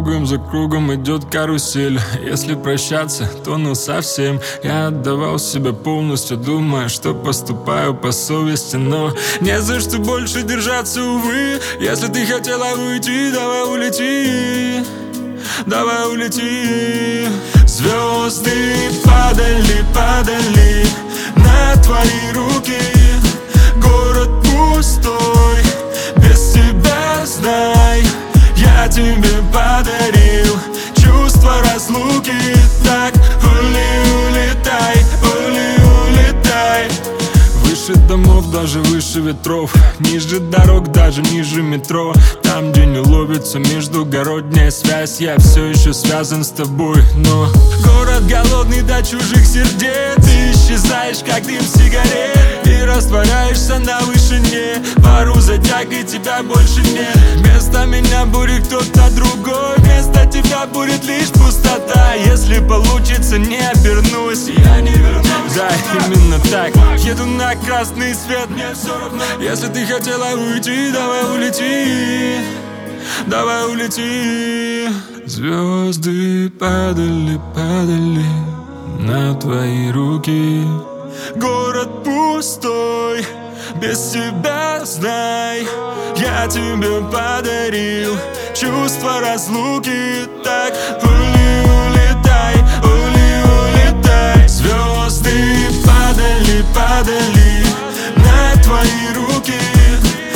кругом за кругом идет карусель. Если прощаться, то ну совсем. Я отдавал себя полностью, думая, что поступаю по совести, но не за что больше держаться, увы. Если ты хотела уйти, давай улети, давай улети. Звезды падали, падали на твои руки. Город пустой, без тебя, знай, я тебе подарил чувство разлуки. Так, улетай, улетай. Выше домов, даже выше ветров, ниже дорог, даже ниже метро. Там, где не ловится междугородняя связь, я все еще связан с тобой. Но город голодный до чужих сердец. Ты исчезаешь, как дым сигарет, и растворяешься на вышине. Пару затяг, и тебя больше нет. Вместо меня будет кто-то другой, вместо тебя будет лишь пустота. Если получится, не обернусь, я не вернусь. Да, именно так. Еду на красный свет, мне все равно. Если ты хотела уйти, давай улети, давай улети. Звезды падали, падали на твои руки. Город пустой, без тебя, знай, я тебе подарил чувство разлуки. Так, улетай, улетай. Звезды падали, падали на твои руки.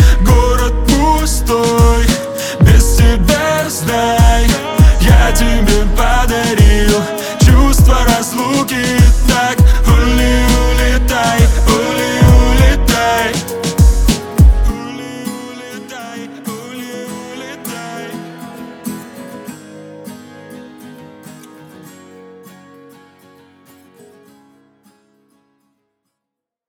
Город пустой, без тебя, знай, я тебе